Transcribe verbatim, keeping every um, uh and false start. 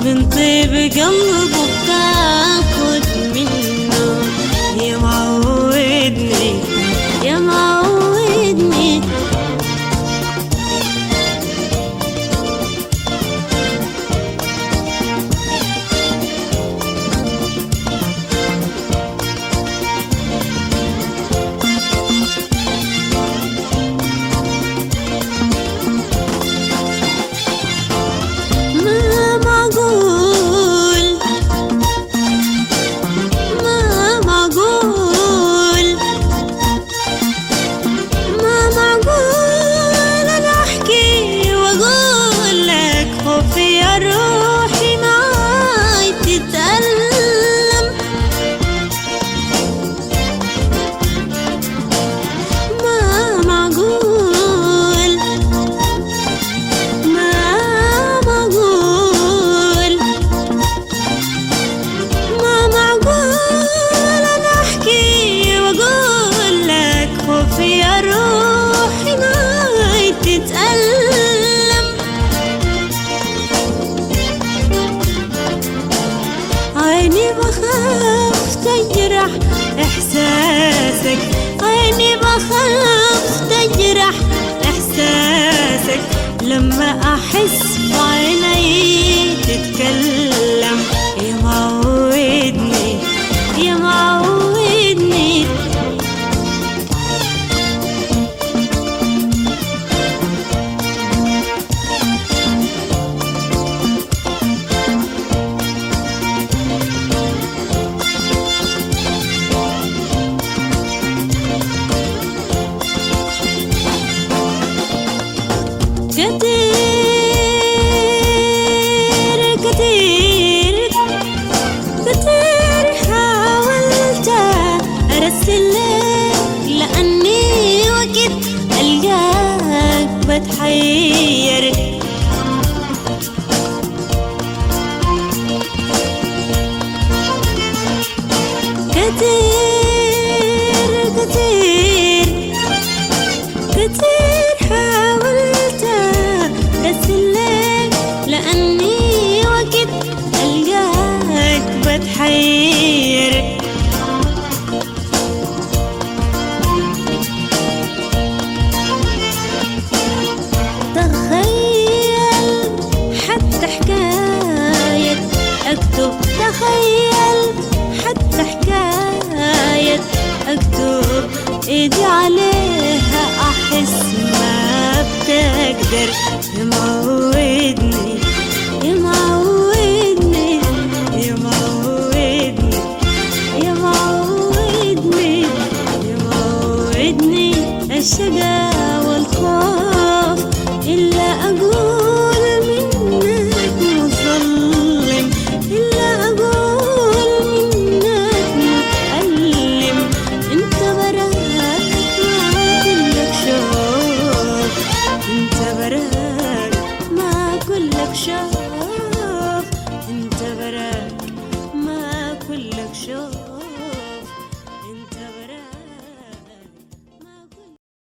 من طيب قلبه بتاخد منه. يا معودني يا معودني عيني بخاف تجرح إحساسك، عيني بخاف تجرح إحساسك لما أحس بعيني تتكلم. يا معودني يا معودني كتير كتير كتير حاولت أرسل لك لأني وقت ألقاك بتحير. كتير كتير كتير حاولت أرسلك لأني وقت ألقاك بتحير. تخيل حتى حكاية أكتب، تخيل حتى حكاية أكتب إيدي عليها أحس ما بتقدر. يا معودني يا معودني يا معودني يا معودني يا معودني الشقا والخوف إلا أقول منك مظلم، إلا أقول منك متألم. انت براك ما كلك شوق، انت براك ما كلك شوق.